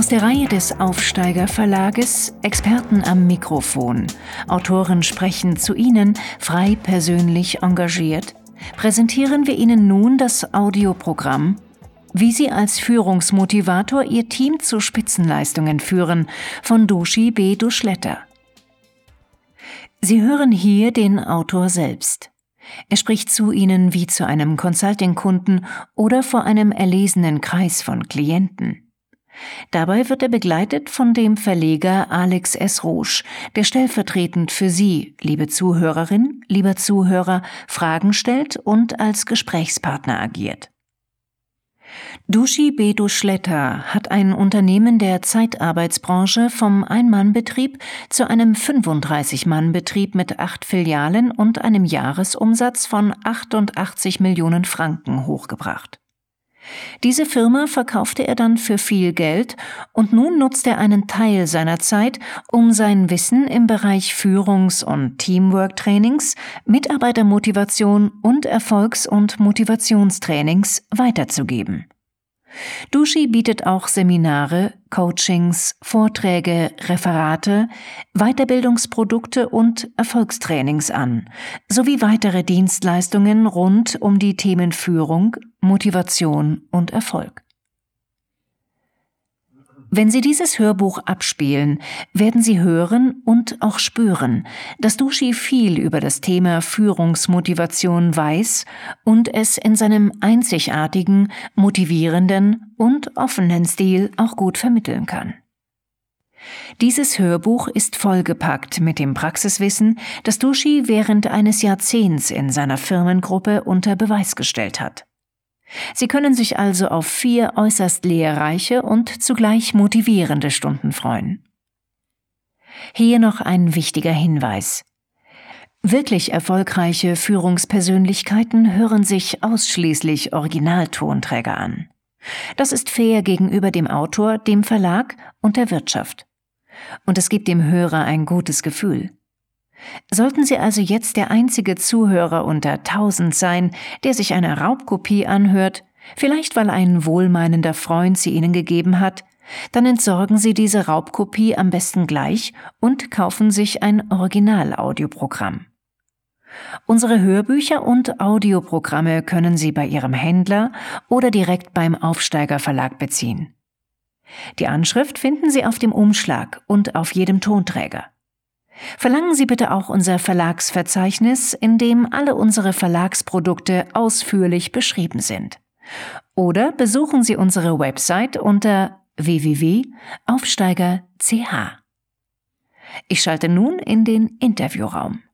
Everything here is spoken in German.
Aus der Reihe des Aufsteiger Verlages Experten am Mikrofon. Autoren sprechen zu Ihnen, frei persönlich engagiert. Präsentieren wir Ihnen nun das Audioprogramm Wie Sie als Führungsmotivator Ihr Team zu Spitzenleistungen führen von Doshi B. Duschletter. Sie hören hier den Autor selbst. Er spricht zu Ihnen wie zu einem Consulting-Kunden oder vor einem erlesenen Kreis von Klienten. Dabei wird er begleitet von dem Verleger Alex S. Rouge, der stellvertretend für Sie, liebe Zuhörerin, lieber Zuhörer, Fragen stellt und als Gesprächspartner agiert. Doshi B. Duschletter hat ein Unternehmen der Zeitarbeitsbranche vom Ein-Mann-Betrieb zu einem 35-Mann-Betrieb mit 8 Filialen und einem Jahresumsatz von 88 Millionen Franken hochgebracht. Diese Firma verkaufte er dann für viel Geld und nun nutzt er einen Teil seiner Zeit, um sein Wissen im Bereich Führungs- und Teamwork-Trainings, Mitarbeitermotivation und Erfolgs- und Motivationstrainings weiterzugeben. Doshi bietet auch Seminare, Coachings, Vorträge, Referate, Weiterbildungsprodukte und Erfolgstrainings an, sowie weitere Dienstleistungen rund um die Themen Führung, Motivation und Erfolg. Wenn Sie dieses Hörbuch abspielen, werden Sie hören und auch spüren, dass Doshi viel über das Thema Führungsmotivation weiß und es in seinem einzigartigen, motivierenden und offenen Stil auch gut vermitteln kann. Dieses Hörbuch ist vollgepackt mit dem Praxiswissen, das Doshi während eines Jahrzehnts in seiner Firmengruppe unter Beweis gestellt hat. Sie können sich also auf 4 äußerst lehrreiche und zugleich motivierende Stunden freuen. Hier noch ein wichtiger Hinweis. Wirklich erfolgreiche Führungspersönlichkeiten hören sich ausschließlich Originaltonträger an. Das ist fair gegenüber dem Autor, dem Verlag und der Wirtschaft. Und es gibt dem Hörer ein gutes Gefühl. Sollten Sie also jetzt der einzige Zuhörer unter 1000 sein, der sich eine Raubkopie anhört, vielleicht weil ein wohlmeinender Freund sie Ihnen gegeben hat, dann entsorgen Sie diese Raubkopie am besten gleich und kaufen sich ein Original-Audioprogramm. Unsere Hörbücher und Audioprogramme können Sie bei Ihrem Händler oder direkt beim Aufsteiger Verlag beziehen. Die Anschrift finden Sie auf dem Umschlag und auf jedem Tonträger. Verlangen Sie bitte auch unser Verlagsverzeichnis, in dem alle unsere Verlagsprodukte ausführlich beschrieben sind. Oder besuchen Sie unsere Website unter www.aufsteiger.ch. Ich schalte nun in den Interviewraum.